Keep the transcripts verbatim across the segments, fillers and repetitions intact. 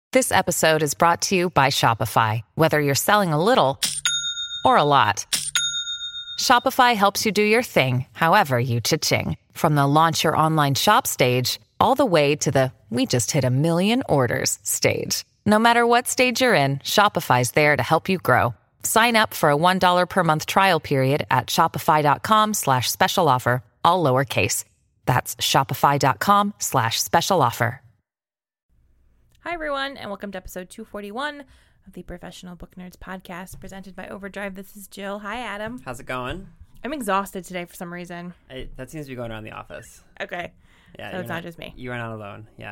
This episode is brought to you by Shopify. Whether you're selling a little or a lot, Shopify helps you do your thing, however you cha-ching. From the launch your online shop stage, all the way to the we just hit a million orders stage. No matter what stage you're in, Shopify's there to help you grow. Sign up for a one dollar per month trial period at shopify.com slash special offer, all lowercase. That's shopify.com slash special offer. Hi, everyone, and welcome to episode two forty-one of the Professional Book Nerds podcast presented by Overdrive. This is Jill. Hi, Adam. How's it going? I'm exhausted today for some reason. I, that seems to be going around the office. Okay. Yeah, so it's not, not just me. You are not alone. Yeah.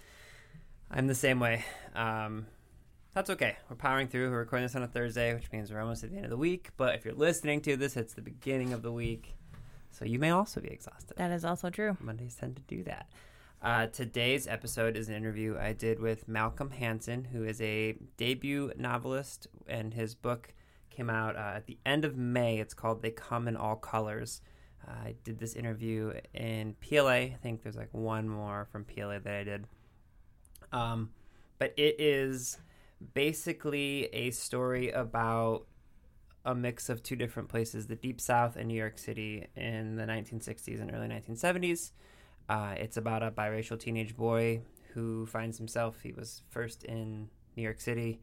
I'm the same way. Um, that's okay. We're powering through. We're recording this on a Thursday, which means we're almost at the end of the week. But if you're listening to this, it's the beginning of the week. So you may also be exhausted. That is also true. Mondays tend to do that. Uh, today's episode is an interview I did with Malcolm Hansen, who is a debut novelist, and his book came out uh, at the end of May. It's called They Come in All Colors. Uh, I did this interview in P L A. I think there's like one more from P L A that I did. Um, but it is basically a story about a mix of two different places, the Deep South and New York City in the nineteen sixties and early nineteen seventies. Uh, it's about a biracial teenage boy who finds himself, he was first in New York City,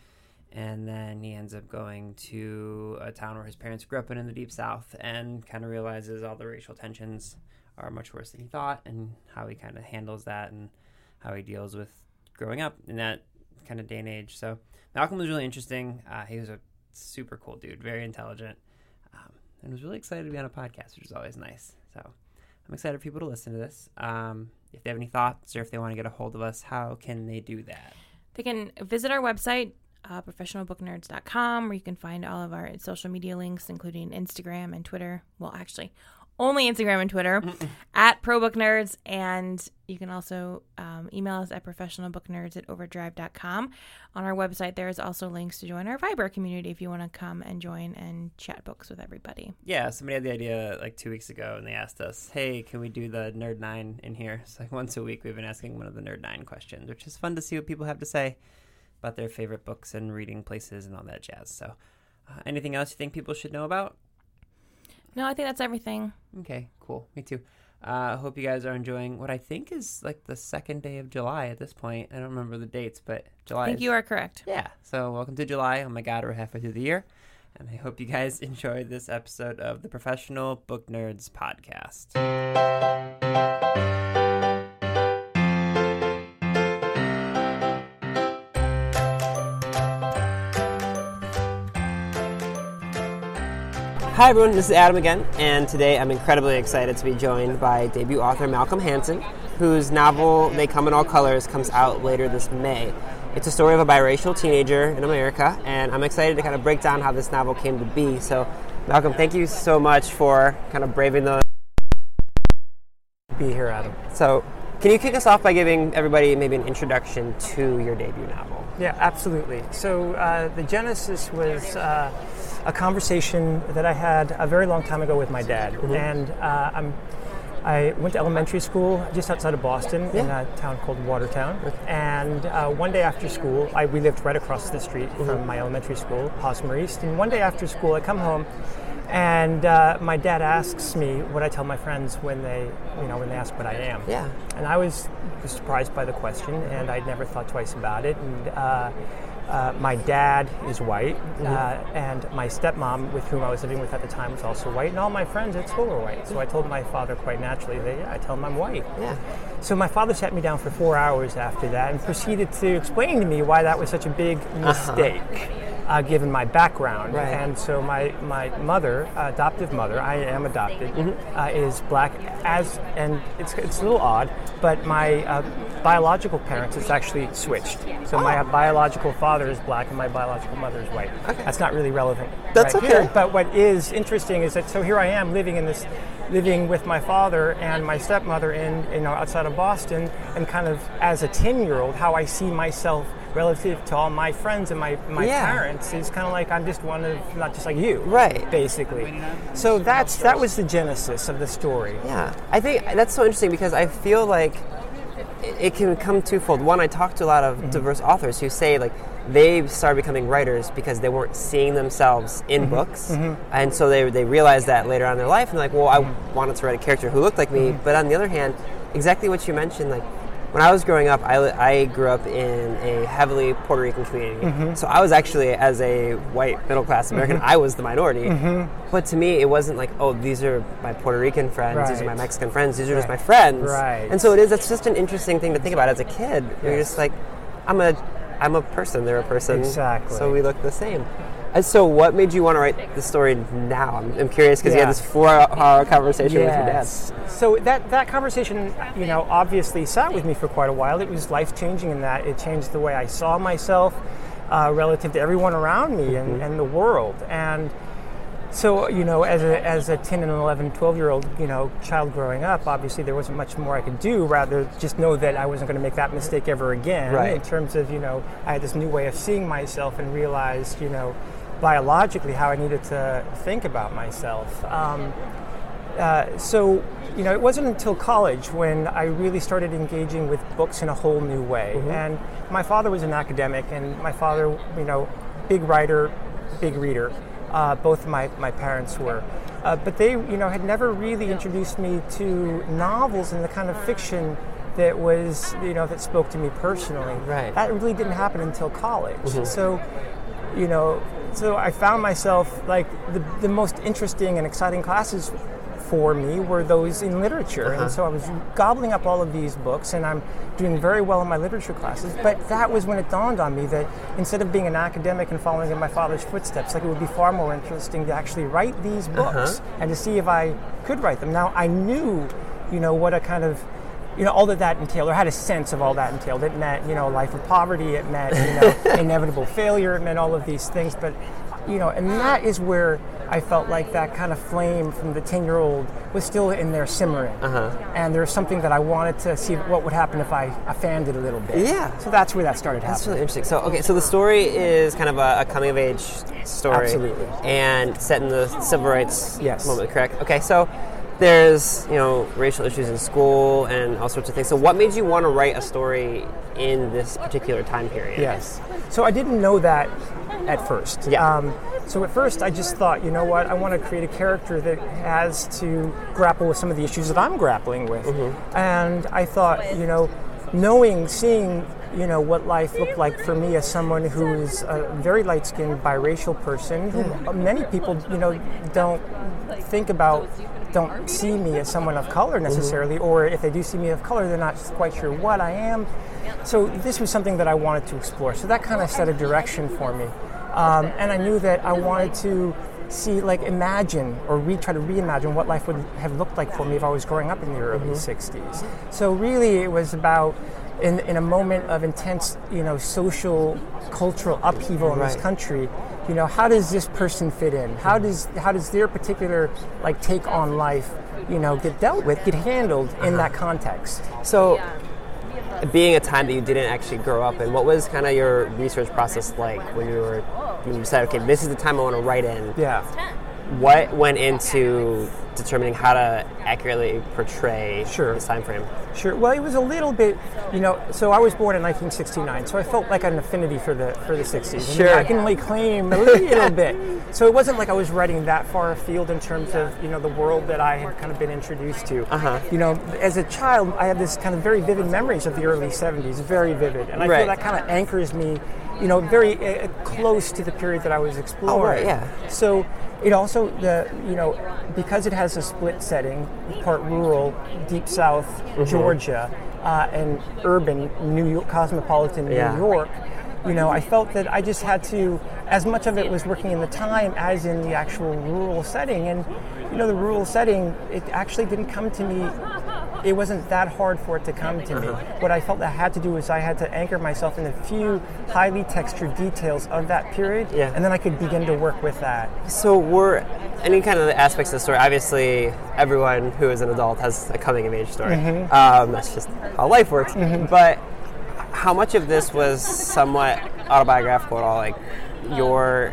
and then he ends up going to a town where his parents grew up in in the Deep South, and kind of realizes all the racial tensions are much worse than he thought, and how he kind of handles that, and how he deals with growing up in that kind of day and age. So Malcolm was really interesting. Uh, he was a super cool dude, very intelligent, um, and was really excited to be on a podcast, which is always nice. So I'm excited for people to listen to this. Um, if they have any thoughts or if they want to get a hold of us, how can they do that? They can visit our website, uh, professional book nerds dot com, where you can find all of our social media links, including Instagram and Twitter. Well, actually, only Instagram and Twitter, at ProBookNerds. And you can also um, email us at professionalbooknerds at overdrive dot com. On our website, there is also links to join our Viber community if you want to come and join and chat books with everybody. Yeah, somebody had the idea like two weeks ago, and they asked us, hey, can we do the Nerd Nine in here? So like once a week, we've been asking one of the Nerd Nine questions, which is fun to see what people have to say about their favorite books and reading places and all that jazz. So uh, anything else you think people should know about? No, I think that's everything. Okay, cool. Me too. I uh, hope you guys are enjoying what I think is like the second day of July at this point. I don't remember the dates, but July I think is... you are correct. Yeah. So welcome to July. Oh my God, we're halfway through the year. And I hope you guys enjoyed this episode of the Professional Book Nerds podcast. Hi everyone, this is Adam again, and today I'm incredibly excited to be joined by debut author Malcolm Hansen, whose novel They Come in All Colors comes out later this May. It's a story of a biracial teenager in America, and I'm excited to kind of break down how this novel came to be. So, Malcolm, thank you so much for kind of braving the... Be here, Adam. So, can you kick us off by giving everybody maybe an introduction to your debut novel? Yeah, absolutely. So, uh, the genesis was... Uh, a conversation that I had a very long time ago with my dad. Mm-hmm. And uh, I'm, I went to elementary school just outside of Boston yeah. in a town called Watertown. And uh, one day after school, I, we lived right across the street mm-hmm. from my elementary school, Hosmer East. And one day after school, I come home, and uh, my dad asks me what I tell my friends when they, you know, when they ask what I am. Yeah. And I was surprised by the question, and I'd never thought twice about it. And uh, Uh, my dad is white, mm-hmm. uh, and my stepmom, with whom I was living with at the time, was also white, and all my friends at school were white. So I told my father quite naturally that yeah, I tell him I'm white. Yeah. So my father sat me down for four hours after that and proceeded to explain to me why that was such a big mistake. Uh-huh. Uh, given my background. Right. And so my, my mother, uh, adoptive mother, I am adopted, mm-hmm. uh, is black, as and it's it's a little odd, but my uh, biological parents, it's actually switched. So oh. my biological father is black and my biological mother is white. Okay. That's not really relevant. That's right okay. Here. But what is interesting is that, so here I am living in this, living with my father and my stepmother in, you know, outside of Boston, and kind of as a ten-year-old, how I see myself relative to all my friends and my, my yeah. parents is kind of like I'm just one of, not just like you. Right. Basically. So that's that was the genesis of the story. Yeah. I think that's so interesting because I feel like it can come twofold. One, I talk to a lot of mm-hmm. diverse authors who say like they started becoming writers because they weren't seeing themselves in mm-hmm. books, mm-hmm. and so they they realized that later on in their life, and they're like, well, I wanted to write a character who looked like me. Mm-hmm. But on the other hand, exactly what you mentioned, like when I was growing up, I, I grew up in a heavily Puerto Rican community. Mm-hmm. So I was actually, as a white middle-class American, mm-hmm. I was the minority. Mm-hmm. But to me, it wasn't like, oh, these are my Puerto Rican friends, right. these are my Mexican friends, these are right. just my friends. Right. And so it is, it's just an interesting thing to think about as a kid. Yes. You're just like, I'm a, I'm a person, they're a person. Exactly. So we look the same. And so what made you want to write the story now? I'm, I'm curious because yeah. you had this four-hour conversation yes. with your dad. So that, that conversation, you know, obviously sat with me for quite a while. It was life-changing in that it changed the way I saw myself uh, relative to everyone around me and, mm-hmm. and the world. And so, you know, as a as a ten and eleven, twelve-year-old, you know, child growing up, obviously there wasn't much more I could do, rather just know that I wasn't going to make that mistake ever again. Right. In terms of, you know, I had this new way of seeing myself and realized, you know, biologically how I needed to think about myself. Um, uh, so, you know, it wasn't until college when I really started engaging with books in a whole new way. Mm-hmm. And my father was an academic, and my father, you know, big writer, big reader. Uh, both of my, my parents were. Uh, but they, you know, had never really introduced me to novels and the kind of fiction that was, you know, that spoke to me personally. Right. That really didn't happen until college. Mm-hmm. So, you know, so I found myself, like, the, the most interesting and exciting classes for me were those in literature. Uh-huh. And so I was gobbling up all of these books, and I'm doing very well in my literature classes. But that was when it dawned on me that instead of being an academic and following in my father's footsteps, like, it would be far more interesting to actually write these books uh-huh. and to see if I could write them. Now, I knew, you know, what a kind of, you know, all that that entailed, or had a sense of all that entailed. It meant, you know, life of poverty, it meant, you know, inevitable failure, it meant all of these things. But, you know, and that is where I felt like that kind of flame from the ten-year-old was still in there simmering. Uh-huh. And there was something that I wanted to see what would happen if I, I fanned it a little bit. Yeah. So that's where that started happening. That's really interesting. So, okay, so the story is kind of a, a coming-of-age story. Absolutely. And set in the civil rights yes. moment, correct? Okay, so there's, you know, racial issues in school and all sorts of things. So what made you want to write a story in this particular time period? Yes. So I didn't know that at first. Yeah. Um, so at first I just thought, you know what, I want to create a character that has to grapple with some of the issues that I'm grappling with. Mm-hmm. And I thought, you know, knowing, seeing, you know, what life looked like for me as someone who's a very light-skinned biracial person, who mm. many people, you know, don't think about, don't see me as someone of color necessarily, mm-hmm. or if they do see me of color, they're not quite sure what I am. So this was something that I wanted to explore. So that kind of set a direction for me. Um, and I knew that I wanted to see, like, imagine or re- try to reimagine what life would have looked like for me if I was growing up in the early mm-hmm. sixties. So really it was about, in, in a moment of intense, you know, social, cultural upheaval in right. this country, you know, how does this person fit in? How does how does their particular, like, take on life, you know, get dealt with, get handled in uh-huh. that context? So, being a time that you didn't actually grow up in, what was kind of your research process like when you were, when you decided, okay, this is the time I want to write in? Yeah. What went into determining how to accurately portray sure. this time frame? Sure. Well, it was a little bit, you know, so I was born in nineteen sixty-nine, so I felt like an affinity for the for the sixties. Sure. And I can only claim a little bit. So it wasn't like I was writing that far afield in terms of, you know, the world that I had kind of been introduced to. Uh-huh. You know, as a child, I had this kind of very vivid memories of the early seventies, very vivid. And I right. feel that kind of anchors me, you know, very uh, close to the period that I was exploring. Oh, right, yeah. So it also, the you know, because it has a split setting, part rural, deep south, mm-hmm. Georgia, uh, and urban, New York, cosmopolitan yeah. New York, you know, I felt that I just had to, as much of it was working in the time as in the actual rural setting. And, you know, the rural setting, it actually didn't come to me, it wasn't that hard for it to come to me. What I felt I had to do was I had to anchor myself in a few highly textured details of that period, yeah. and then I could begin to work with that. So were any kind of aspects of the story, obviously everyone who is an adult has a coming of age story. Mm-hmm. Um, that's just how life works. Mm-hmm. But how much of this was somewhat autobiographical at all? Like your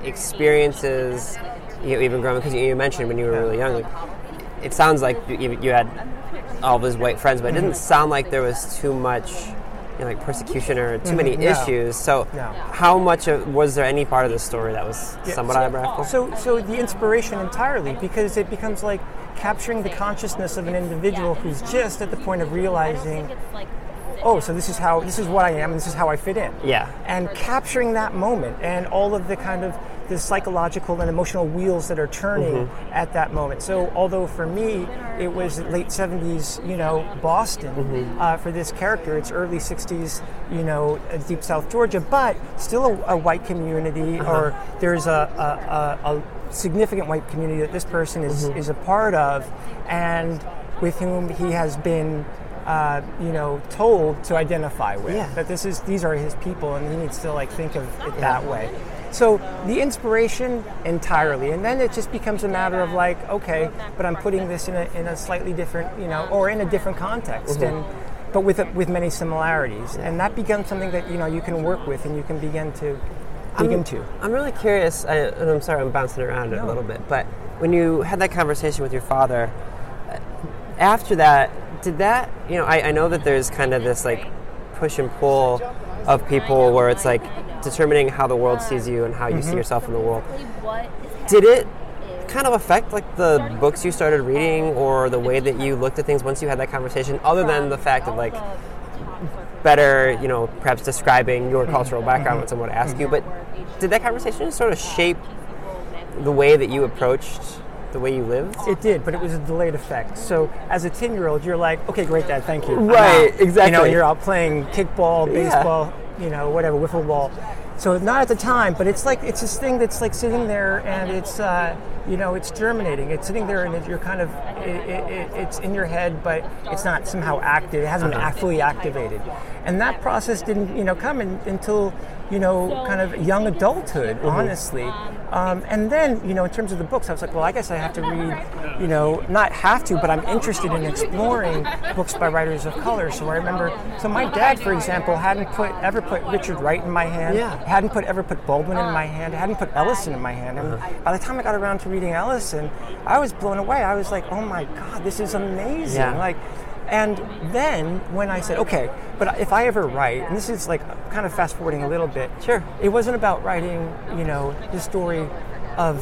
experiences, you know, even growing, because you mentioned when you were really young, like, it sounds like you, you had all of his white friends, but it didn't sound like there was too much, you know, like persecution or too many no. issues. So, No. how much of, was there any part of the story that was Yeah, somewhat so, autobiographical? So, so the inspiration entirely, because it becomes like capturing the consciousness of an individual who's just at the point of realizing, oh, so this is how, this is what I am, and this is how I fit in. Yeah. And capturing that moment and all of the kind of the psychological and emotional wheels that are turning mm-hmm. at that moment. So, although for me it was late seventies, you know, Boston mm-hmm. uh, for this character, it's early sixties, you know, deep South Georgia, but still a, a white community, uh-huh. or there's a, a, a, a significant white community that this person is, mm-hmm. is a part of, and with whom he has been, uh, you know, told to identify with. Yeah. That this is these are his people, and he needs to like think of it that way. So the inspiration entirely, and then it just becomes a matter of like, okay, but I'm putting this in a in a slightly different, you know, or in a different context, mm-hmm. and but with a, with many similarities, and that becomes something that you know you can work with and you can begin to dig I'm, into. I'm really curious, I, and I'm sorry I'm bouncing around it No. a little bit, but when you had that conversation with your father, after that, did that, you know, I, I know that there's kind of this like push and pull of people where it's like determining how the world sees you and how you mm-hmm. see yourself in the world. Did it kind of affect like the books you started reading or the way that you looked at things once you had that conversation, other than the fact of like better, you know, perhaps describing your cultural background when someone would ask you, but did that conversation sort of shape the way that you approached the way you lived? It did, but it was a delayed effect. So as a ten-year-old, you're like, okay, great, Dad, thank you. I'm Right, out. exactly. You know, you're out playing kickball, Yeah. baseball, you know, whatever, wiffle ball. So not at the time, but it's like it's this thing that's like sitting there, and it's uh, you know it's germinating. It's sitting there, and it, you're kind of it, it, it, it's in your head, but it's not somehow active. It hasn't Uh-huh. been fully activated, and that process didn't you know come in, until you know kind of young adulthood, Mm-hmm. honestly. Um, and then you know in terms of the books, I was like, well, I guess I have to read, you know, not have to, but I'm interested in exploring books by writers of color. So I remember, so my dad, for example, hadn't put ever put Richard Wright in my hand. Yeah. Hadn't put ever put Baldwin in my hand. Hadn't put Ellison in my hand. And by the time I got around to reading Ellison, I was blown away. I was like, oh my God, this is amazing. Yeah. Like, and then when I said, okay, but if I ever write, and this is like kind of fast forwarding a little bit. Sure. It wasn't about writing, you know, the story of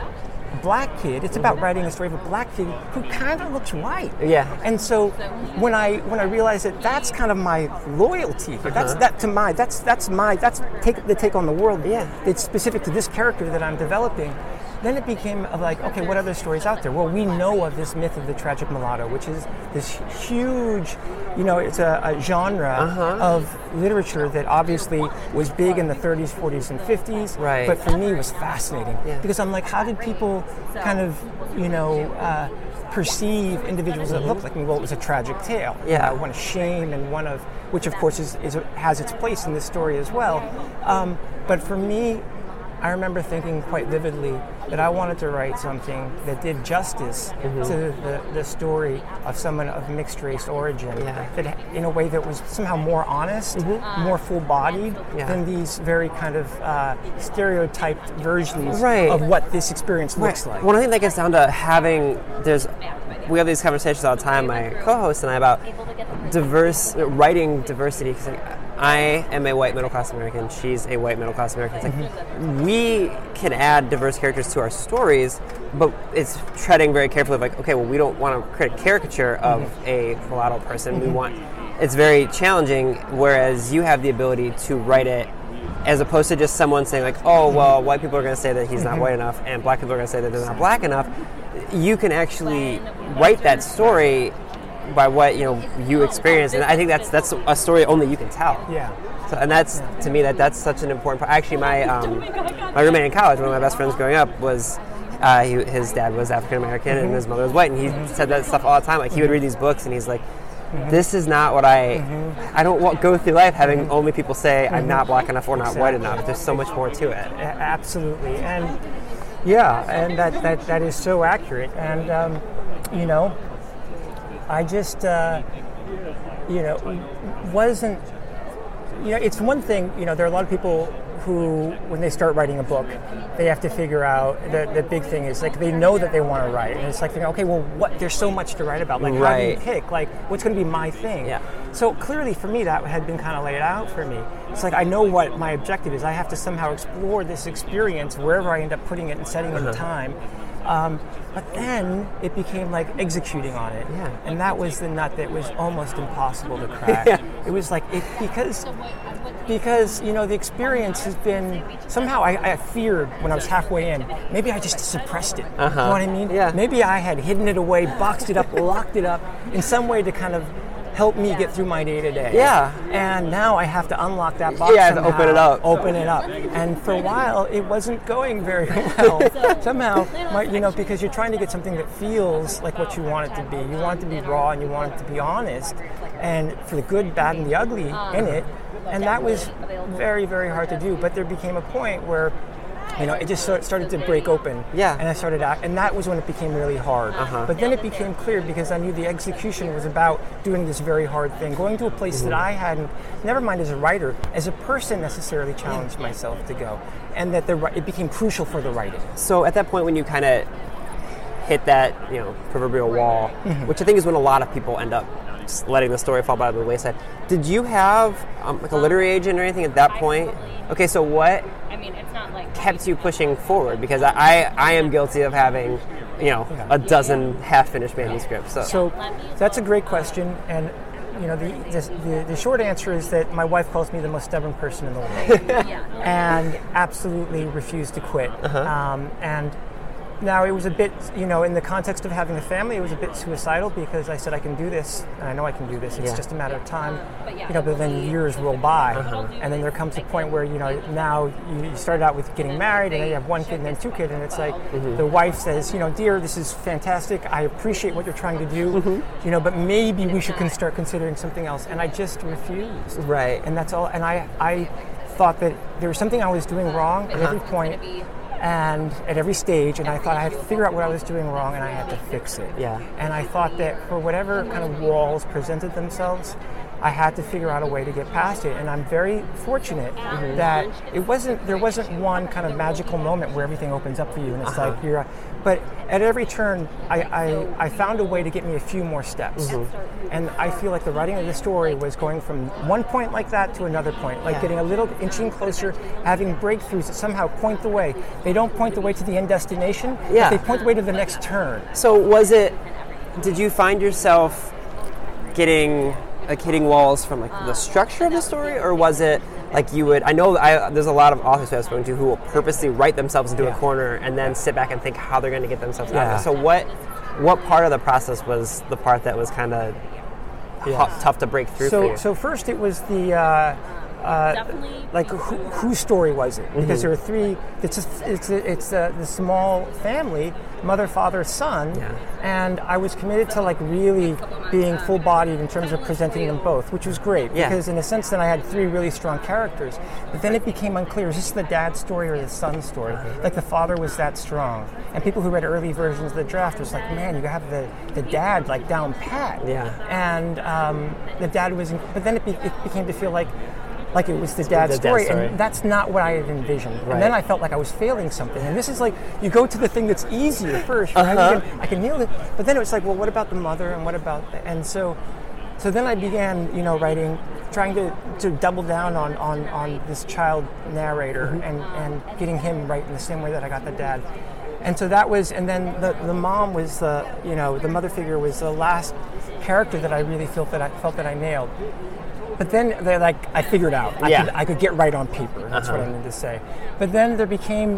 a black kid. It's about writing a story of a black kid who kind of looks white. Yeah. And so when I when I realized that that's kind of my loyalty, uh-huh. that's that to my that's that's my that's take the take on the world. Yeah. It's specific to this character that I'm developing. Then it became of like, okay, what other stories out there? Well, we know of this myth of the tragic mulatto, which is this huge, you know, it's a, a genre uh-huh. of literature that obviously was big in the thirties, forties, and fifties. Right. But for me, was fascinating Yeah. because I'm like, how did people kind of, you know, uh, perceive individuals that look like me? Well, it was a tragic tale. Yeah. Uh, one of shame and one of, which of course is, is has its place in this story as well. Um, but for me, I remember thinking quite vividly that I wanted to write something that did justice mm-hmm. to the, the story of someone of mixed race origin, Yeah. that in a way that was somehow more honest, mm-hmm. more full-bodied Yeah. than these very kind of uh, stereotyped versions Right. of what this experience looks Right. like. Well, I think that gets down to having, there's, we have these conversations all the time, my co-host and I, about diverse, writing diversity, because like, I am a white middle-class American, she's a white middle-class American. It's like, we can add diverse characters to our stories, but it's treading very carefully of like, okay, well, we don't want to create a caricature of Mm-hmm. a mulatto person. We want, it's very challenging, whereas you have the ability to write it as opposed to just someone saying like, oh, well, white people are going to say that he's not white enough, and black people are going to say that they're not black enough. You can actually write that story by what you know you experience, and I think that's that's a story only you can tell. Yeah. So, and that's to me that that's such an important part. Actually, my um, my roommate in college, one of my best friends growing up, was uh, he, his dad was African American Mm-hmm. and his mother was white, and he mm-hmm. said that stuff all the time. Like he would read these books, and he's like, "This is not what I. Mm-hmm. I don't want, go through life having mm-hmm. only people say I'm not black enough or not Exactly. white enough. There's so much more to it." A- absolutely, and yeah, and that, that, that is so accurate. And um, you know, I just uh, you know wasn't. You know, it's one thing. You know, there are a lot of people who, when they start writing a book, they have to figure out, the, the big thing is, like, they know that they want to write, and it's like, okay, well, what? There's so much to write about. Like, right. how do you pick? Like, what's going to be my thing? Yeah. So clearly, for me, that had been kind of laid out for me. It's like, I know what my objective is. I have to somehow explore this experience wherever I end up putting it and setting uh-huh. in time. Um, but then it became like executing on it, yeah. and that was the nut that was almost impossible to crack. yeah. It was like it because because you know the experience has been somehow I, I feared when I was halfway in. Maybe I just suppressed it. Uh-huh. You know what I mean? Yeah. Maybe I had hidden it away, boxed it up, locked it up in some way to kind of help me get through my day to day. Yeah. And now I have to unlock that box. Yeah, I have to somehow, open it up. Open it up. And for a while, it wasn't going very well. Somehow, my, you know, because you're trying to get something that feels like what you want it to be. You want it to be raw and you want it to be honest. And for the good, bad, and the ugly in it. And that was very, very hard to do. But there became a point where, you know, it just sort started to break open. Yeah. And I started out, and that was when it became really hard. Uh-huh. But then it became clear because I knew the execution was about doing this very hard thing, going to a place mm-hmm. that I hadn't, never mind as a writer, as a person necessarily challenged myself to go. And that the it became crucial for the writing. So at that point when you kind of hit that, you know, proverbial wall, mm-hmm. which I think is when a lot of people end up just letting the story fall by the wayside, did you have um, like a literary agent or anything at that point? Okay, so what kept you pushing forward? Because I, I, I am guilty of having, you know, a dozen half-finished manuscripts. So. so that's a great question, and you know, the, the the short answer is that my wife calls me the most stubborn person in the world, and absolutely refused to quit. Uh-huh. Um, and now it was a bit, you know, in the context of having a family, it was a bit suicidal because I said I can do this, and I know I can do this. It's yeah. just a matter of time, you know. But then years roll by, uh-huh. and then there comes a point where you know now you started out with getting married, and then you have one kid and then two kids, and it's like mm-hmm. the wife says, you know, dear, this is fantastic. I appreciate what you're trying to do, mm-hmm. you know, but maybe we should con- start considering something else. And I just refused. Right. And that's all. And I I thought that there was something I was doing wrong at uh-huh. every point. And at every stage, and I thought I had to figure out what I was doing wrong, and I had to fix it. Yeah. And I thought that for whatever kind of walls presented themselves, I had to figure out a way to get past it. And I'm very fortunate mm-hmm. that it wasn't there wasn't one kind of magical moment where everything opens up for you, and it's uh-huh. like you're. But at every turn, I, I, I found a way to get me a few more steps. Mm-hmm. And I feel like the writing of the story was going from one point like that to another point, like yeah. getting a little inching closer, having breakthroughs that somehow point the way. They don't point the way to the end destination, yeah. but they point the way to the next turn. So was it, did you find yourself getting, like hitting walls from like the structure of the story, or was it like you would, I know I, there's a lot of authors who I've spoken to who will purposely write themselves into yeah. a corner and then sit back and think how they're going to get themselves yeah. out of it. So what what part of the process was the part that was kind of yeah. hu- tough to break through so, for you? So first it was the, uh, uh, like who, whose story was it? Because mm-hmm. there were three, it's a, it's a, it's a, the small family, mother, father, son, yeah. and I was committed to like really being full-bodied in terms of presenting them both, which was great, yeah. because in a sense then I had three really strong characters, but then it became unclear, is this the dad's story or the son's story? Like the father was that strong, and people who read early versions of the draft was like, man, you have the, the dad like down pat, yeah. and um, the dad was, in, but then it, be, it became to feel like like it was the dad's the story, dad's story, and that's not what I had envisioned. Right. And then I felt like I was failing something. And this is like, you go to the thing that's easier first, right? Uh-huh. Can, I can nail it. But then it was like, well, what about the mother, and what about, the, and so, so then I began, you know, writing, trying to, to double down on, on, on this child narrator mm-hmm. and, and getting him right in the same way that I got the dad. And so that was, and then the, the mom was the, you know, the mother figure was the last character that I really felt that I felt that I nailed. But then, they're like, I figured out. I, yeah. could, I could get right on paper. That's uh-huh. what I meant to say. But then there became,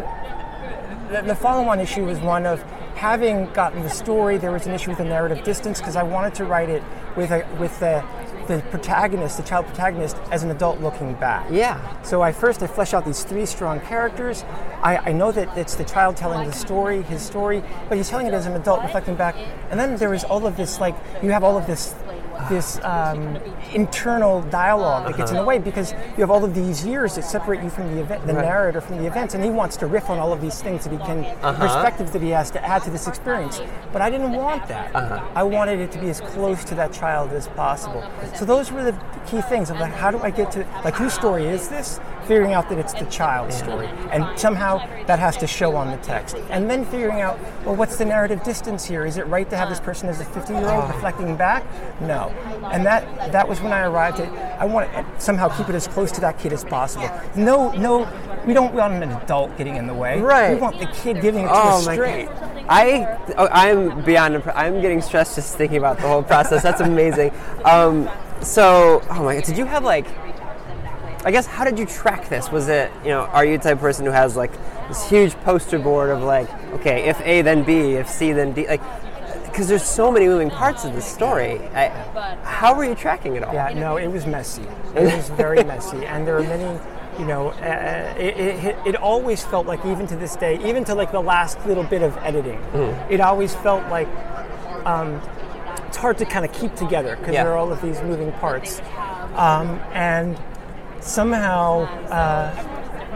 the, the follow-on issue was one of having gotten the story. There was an issue with the narrative distance because I wanted to write it with a, with the, the protagonist, the child protagonist, as an adult looking back. Yeah. So I first I flesh out these three strong characters. I, I know that it's the child telling the story, his story, but he's telling it as an adult reflecting back. And then there was all of this, like, you have all of this this um, internal dialogue that gets uh-huh. in the way because you have all of these years that separate you from the event, the right. narrator from the events, and he wants to riff on all of these things that he can, uh-huh. perspectives that he has to add to this experience. But I didn't want that. Uh-huh. I wanted it to be as close to that child as possible. So those were the key things of like, how do I get to, like, whose story is this? figuring out that it's the child's story. And somehow that has to show on the text. And then figuring out, well, what's the narrative distance here? Is it right to have this person as a fifty-year-old reflecting back? No. And that that was when I arrived at, I want to somehow keep it as close to that kid as possible. No, no, we don't want an adult getting in the way. Right. We want the kid giving it to Oh us my straight. God. I, oh, I'm beyond, impre- I'm getting stressed just thinking about the whole process. That's amazing. Um, so, oh my God, did you have like, I guess, how did you track this? Was it, you know, are you the type of person who has like this huge poster board of like, okay, if A then B, if C then D, like, because there's so many moving parts of this story. I, how were you tracking it all? Yeah, no, it was messy. It was very messy, and there are many, you know, uh, it, it it always felt like, even to this day, even to like the last little bit of editing, mm-hmm. it always felt like um, it's hard to kind of keep together because yeah. there are all of these moving parts, um, and somehow. Uh,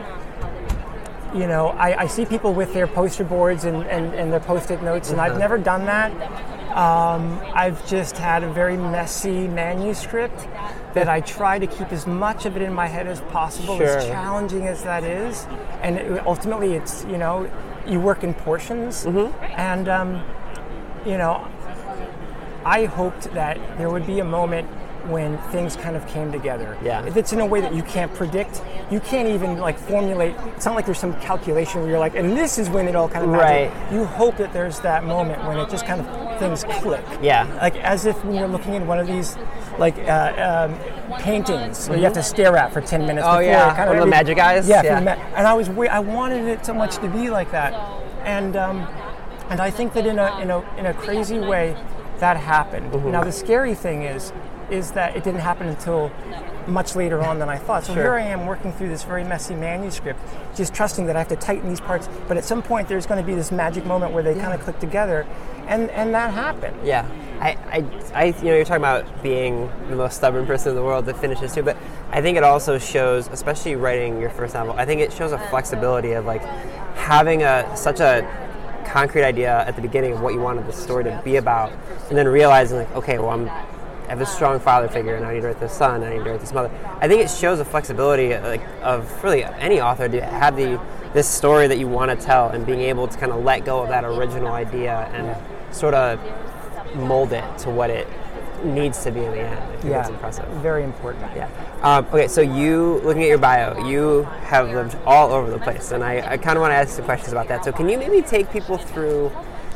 You know, I, I see people with their poster boards and, and, and their post-it notes, and mm-hmm. I've never done that. Um, I've just had a very messy manuscript that I try to keep as much of it in my head as possible, sure. as challenging as that is. And it, ultimately, it's, you know, you work in portions. Mm-hmm. And, um, you know, I hoped that there would be a moment when things kind of came together. Yeah. If it's in a way that you can't predict, you can't even like formulate, it's not like there's some calculation where you're like, and this is when it all kind of right. matters. You hope that there's that moment when it just kind of, things click. Yeah. Like as if when you're looking at one of these like uh, um, paintings mm-hmm. where you have to stare at for ten minutes oh, before yeah. it kind of of the magic eyes? Yeah. yeah. The ma- and I was, I wanted it so much to be like that. And um, and I think that in a, in a, in a crazy way, that happened. Mm-hmm. Now the scary thing is, is that it didn't happen until much later on than I thought. So sure. here I am working through this very messy manuscript, just trusting that I have to tighten these parts, but at some point there's going to be this magic moment where they yeah. kind of click together, and, and that happened. Yeah. I, I, I, you know, you're talking about being the most stubborn person in the world that finishes too, but I think it also shows, especially writing your first novel, I think it shows a flexibility of like having a such a concrete idea at the beginning of what you wanted the story to be about, and then realizing like, okay, well, I'm I have this strong father figure, and I need to write this son, I need to write this mother. I think it shows a flexibility like of really any author to have the this story that you want to tell, and being able to kind of let go of that original idea and yeah. sort of mold it to what it needs to be in the end. I think yeah, that's impressive. Very important. Yeah. Um, okay, so you, looking at your bio, you have lived all over the place, and I, I kind of want to ask some questions about that. So can you maybe take people through?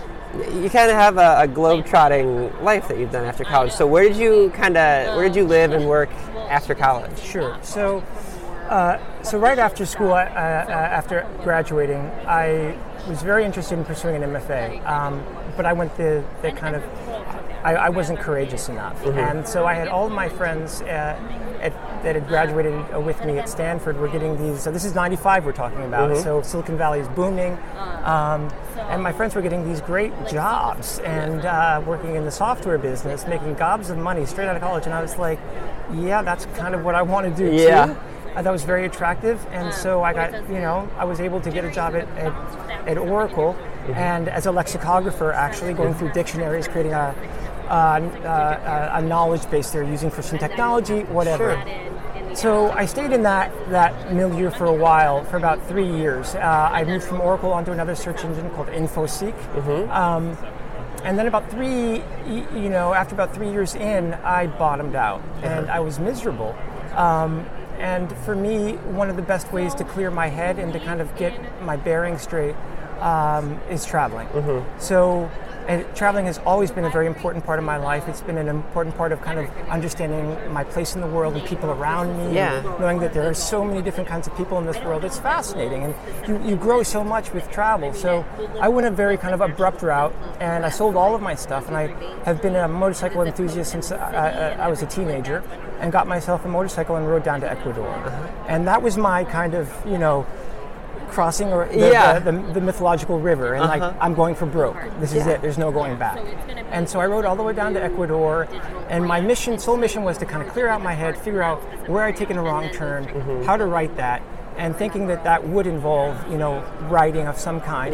You kind of have a, a globe-trotting life that you've done after college. So where did you kind of, where did you live and work after college? Sure. So, uh, so right after school, uh, uh, after graduating, I was very interested in pursuing an M F A, um, but I went the, the kind of, I, I wasn't courageous enough, mm-hmm. and so I had all of my friends uh, at, that had graduated uh, with me at Stanford were getting these. So this is ninety-five we're talking about. Mm-hmm. So Silicon Valley is booming, um, and my friends were getting these great jobs and uh, working in the software business, making gobs of money straight out of college. And I was like, yeah, that's kind of what I want to do yeah. too. Uh, that was very attractive, and so I got, you know, I was able to get a job at at, at Oracle, mm-hmm. and as a lexicographer, actually going through dictionaries, creating a Uh, uh, a knowledge base they're using for some technology, whatever. Sure. So I stayed in that, that milieu for a while, for about three years. Uh, I moved from Oracle onto another search engine called InfoSeek. Mm-hmm. Um, and then about three, you know, after about three years in, I bottomed out, mm-hmm. and I was miserable. Um, and for me, one of the best ways to clear my head and to kind of get my bearings straight um, is traveling. Mm-hmm. So. And traveling has always been a very important part of my life. It's been an important part of kind of understanding my place in the world and people around me. Yeah. Knowing that there are so many different kinds of people in this world. It's fascinating. And you, you grow so much with travel. So I went a very kind of abrupt route, and I sold all of my stuff. And I have been a motorcycle enthusiast since I, I, I was a teenager, and got myself a motorcycle and rode down to Ecuador. Uh-huh. And that was my kind of, you know, crossing or the, yeah. the, the, the mythological river, and uh-huh. like I'm going for broke. This is yeah. it. There's no going back. And so I rode all the way down to Ecuador, and my mission, sole mission, was to kind of clear out my head, figure out where I'd taken a wrong turn, mm-hmm. how to write that, and thinking that that would involve, you know, writing of some kind. Yeah.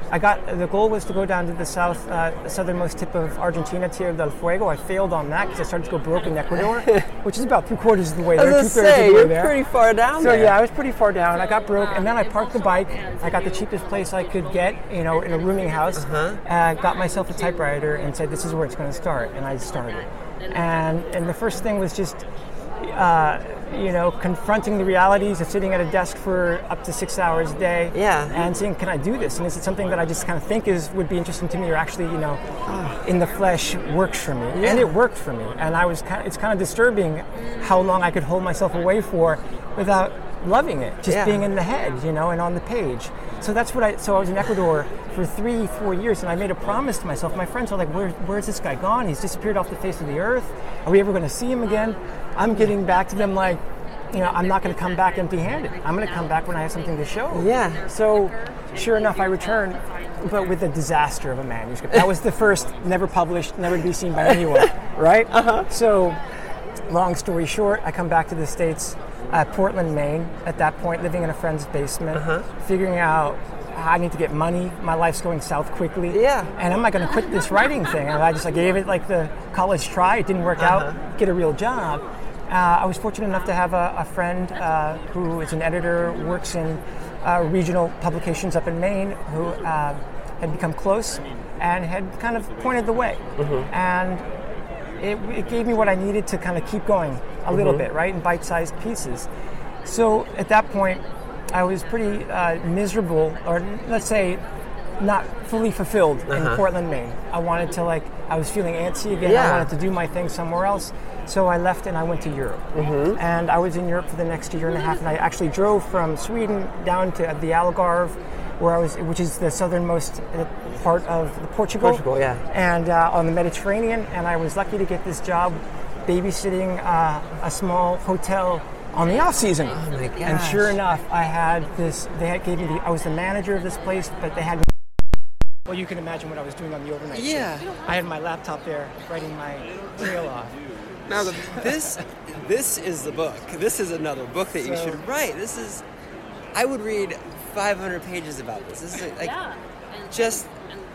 I got the goal was to go down to the south, uh, southernmost tip of Argentina, Tierra del Fuego. I failed on that because I started to go broke in Ecuador, which is about three quarters of the way I there, was two gonna thirds say, of the way you're there. pretty far down So there. yeah, I was pretty far down. I got broke, and then I parked the bike. I got the cheapest place I could get, you know, in a rooming house. Uh-huh. Uh, got myself a typewriter and said, "This is where it's going to start," and I started. And and the first thing was just. Uh, you know, confronting the realities of sitting at a desk for up to six hours a day, Yeah. and saying, "Can I do this? And is it something that I just kind of think is would be interesting to me, or actually, you know, in the flesh works for me?" Yeah. And it worked for me. And I was kind of, it's kind of disturbing how long I could hold myself away for without loving it, just Yeah. being in the head, you know, and on the page. So that's what I. So I was in Ecuador for three, four years, and I made a promise to myself. My friends are like, Where, "Where's this guy gone? He's disappeared off the face of the earth. Are we ever going to see him again?" I'm getting back to them like, you know, I'm not going to come back empty-handed. I'm going to come back when I have something to show. Yeah. So, sure enough, I returned, but with a disaster of a manuscript. That was the first, never published, never to be seen by anyone, right? Uh-huh. So, long story short, I come back to the States, uh, Portland, Maine, at that point, living in a friend's basement, Uh-huh. figuring out I need to get money. My life's going south quickly. Yeah. And I'm not going to quit this writing thing. And I just I gave it like the college try. It didn't work Uh-huh. out. Get a real job. Uh, I was fortunate enough to have a, a friend uh, who is an editor, works in uh, regional publications up in Maine, who uh, had become close and had kind of pointed the way. Mm-hmm. And it, it gave me what I needed to kind of keep going a little bit, right, in bite-sized pieces. So at that point, I was pretty uh, miserable, or let's say not fully fulfilled Uh-huh. in Portland, Maine. I wanted to, like, I was feeling antsy again. Yeah. I wanted to do my thing somewhere else. So I left and I went to Europe. Mm-hmm. And I was in Europe for the next year and a half, and I actually drove from Sweden down to the Algarve, where I was, which is the southernmost uh, part of Portugal. Portugal, yeah. And uh, on the Mediterranean, and I was lucky to get this job babysitting uh, a small hotel on the off season. Oh my gosh. And sure enough, I had this. They had gave me the. I was the manager of this place, but they had. Well, you can imagine what I was doing on the overnight. Yeah. shift. I had my laptop there, writing my tail off. Now, the, this this is the book. This is another book that you So- should write. This is, I would read five hundred pages about this. This is like, just.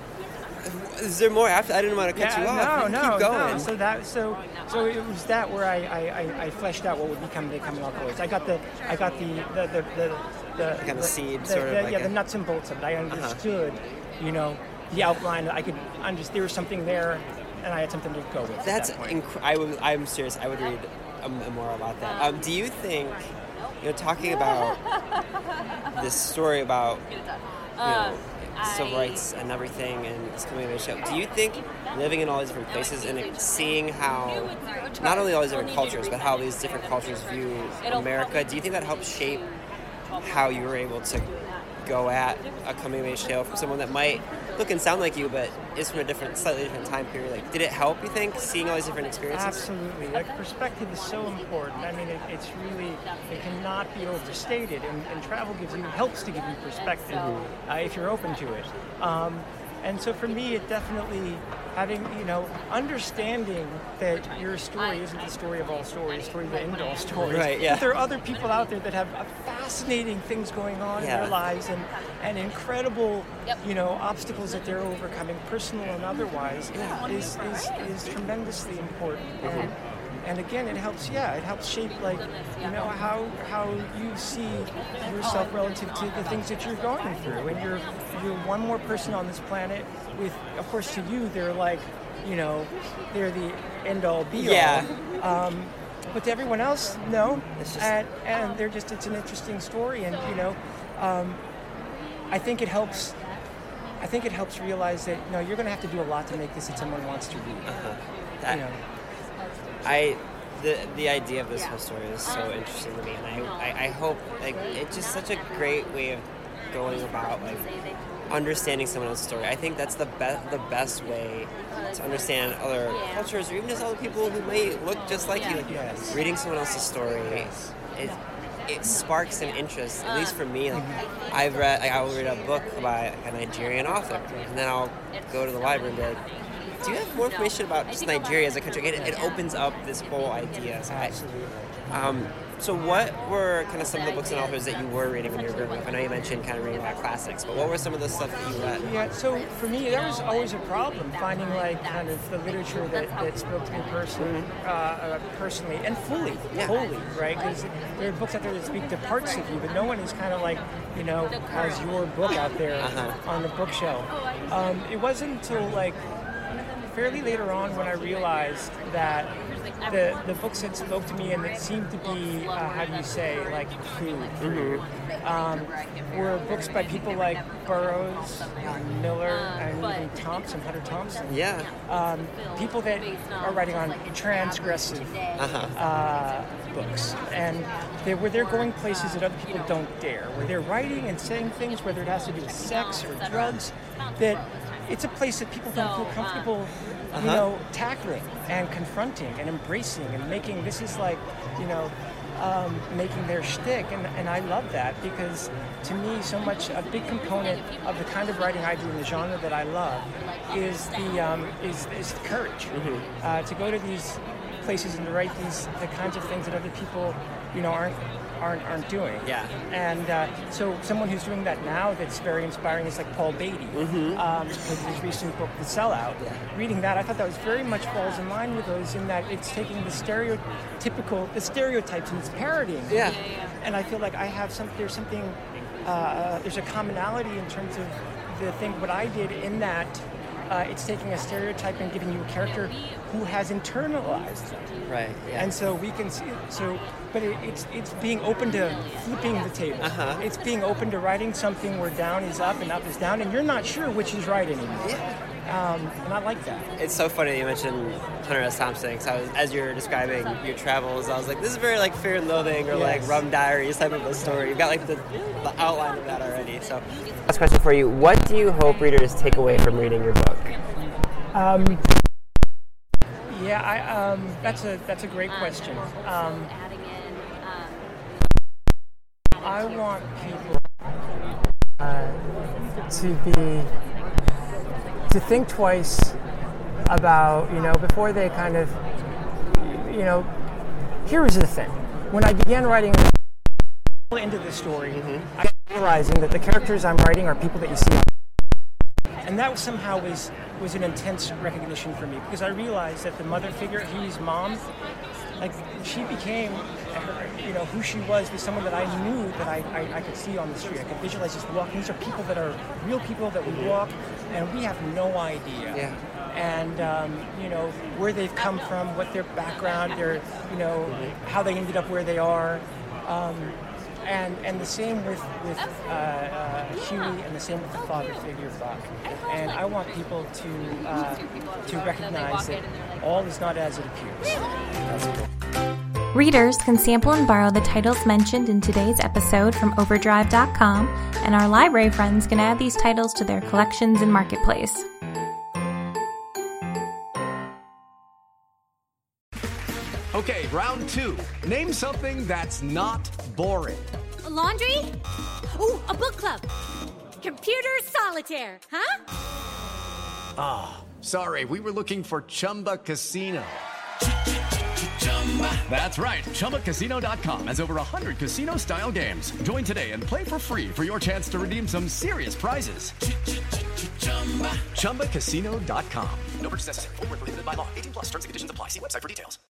Is there more after? I didn't want to cut Yeah, you off. no, You no, keep going. no. So that, so, so it was that where I, I, I, I fleshed out what would become the Becoming Alkaloids. I got the, I got the, the, the, the, the Kind of the, seed, the, sort of the- like yeah, a- the nuts and bolts of it. I understood, you know, the outline. I could understand there was something there, and I had something to go with. That's at that point. inc- I would. I'm serious. I would read um, more about that. Um, do you think, you know, talking about this story about, you know, civil rights and everything, and this coming of age show? Do you think living in all these different places and seeing how not only all these different cultures, but how these different cultures view America, do you think that helps shape how you were able to go at a coming of age tale from someone that might look and sound like you, but is from a different, slightly different time period? Like, did it help, you think, seeing all these different experiences? Absolutely. Like, perspective is so important. I mean, it, it's really, it cannot be overstated, and, and travel gives you, helps to give you perspective uh, if you're open to it. Um, and so for me, it definitely, having, you know, understanding that your story isn't the story of all stories, the story of the end all stories. Right, yeah. But there are other people out there that have uh, fascinating things going on Yeah. in their lives, and, and incredible, you know, obstacles that they're overcoming, personal and otherwise, is, is, is tremendously important. And, and again, it helps, yeah, it helps shape, like, you know, how how you see yourself relative to the things that you're going through. And you're you're one more person on this planet with, of course, to you, they're like, you know, they're the end-all, be-all. Yeah. Um, but to everyone else, no. It's just- and, and they're just, it's an interesting story. And, you know, um, I think it helps, I think it helps realize that, no, you're going to have to do a lot to make this that someone wants to read. Uh-huh. That, You know. I the the idea of this whole story is so interesting to me, and I, I, I hope, like, it's just such a great way of going about, like, understanding someone else's story. I think that's the best the best way to understand other cultures, or even just other people who may look just like you. Like, Yes. reading someone else's story, it it sparks an interest. At least for me, like, I've read, like, I will read a book by a Nigerian author, and then I'll go to the library and be like, do you have more information about just Nigeria as a country? It, it opens up this whole idea. So I, Absolutely. um, So what were kind of some of the books and authors that you were reading when you were growing up? I know you mentioned kind of reading about classics, but what were some of the stuff that you read? Yeah, so for me, that was always a problem, finding like kind of the literature that, that spoke to me person, uh, uh, personally and fully, Yeah. wholly, right? Because there are books out there that speak to parts of you, but no one is kind of like, you know, has your book out there Uh-huh. on the bookshelf. Um, it wasn't until like fairly later on when I realized that the the books that spoke to me and that seemed to be, uh, how do you say, like food, Mm-hmm. um, were books by people like Burroughs, Miller, and even Thompson, Hunter Thompson. Yeah. Um, people that are writing on transgressive Uh-huh. uh, books, and they, where they're going places that other people don't dare, where they're writing and saying things, whether it has to do with sex or drugs, that it's a place that people don't feel comfortable, you Uh-huh. know, tackling and confronting and embracing and making. This is like, you know, um, making their shtick, and, and I love that because to me, so much a big component of the kind of writing I do in the genre that I love is the um, is is the courage uh, to go to these places and to write these the kinds of things that other people, you know, aren't aren't aren't doing. Yeah. And uh, so someone who's doing that now that's very inspiring is like Paul Beatty, um, with his recent book, The Sellout. Reading that, I thought that was very much falls in line with those in that it's taking the stereotypical, the stereotypes and it's parodying them. Yeah. And I feel like I have some, there's something, uh, there's a commonality in terms of the thing, what I did in that uh, it's taking a stereotype and giving you a character who has internalized it. Right. Yeah. And so we can see, so, but it, it's it's being open to flipping the table. Uh-huh. It's being open to writing something where down is up and up is down, and you're not sure which is right anymore. Um, and I like that. It's so funny that you mentioned Hunter S. Thompson, because I was, as you were describing your travels, I was like, this is very like Fear and Loathing or Yes. like Rum Diaries type of a story. You've got like the, the outline of that already. So, last question for you: what do you hope readers take away from reading your book? Um, yeah, I, um, that's a that's a great question. Um, I want people uh, to be to think twice about, you know, before they kind of, you know, here is the thing. When I began writing into the story, I was realizing that the characters I'm writing are people that you see. And that somehow was, was an intense recognition for me because I realized that the mother figure, Huey's mom, like she became, you know, who she was was someone that I knew that I, I, I could see on the street. I could visualize just walking. These are people that are real people that we walk, and we have no idea. Yeah. And um, you know where they've come from, what their background, their, you know, how they ended up where they are. Um, And and the same with, with uh, uh, Huey, and the same with the father figure, Buck. And I want people to uh, to recognize that all is not as it appears. Readers can sample and borrow the titles mentioned in today's episode from overdrive dot com, and our library friends can add these titles to their collections in Marketplace. Okay, round two. Name something that's not boring. A laundry? Ooh, a book club. Computer solitaire, huh? Ah, oh, sorry, we were looking for Chumba Casino. That's right, Chumba Casino dot com has over one hundred casino-style games. Join today and play for free for your chance to redeem some serious prizes. Chumba Casino dot com. No purchase necessary. Void where prohibited by law. eighteen plus terms and conditions apply. See website for details.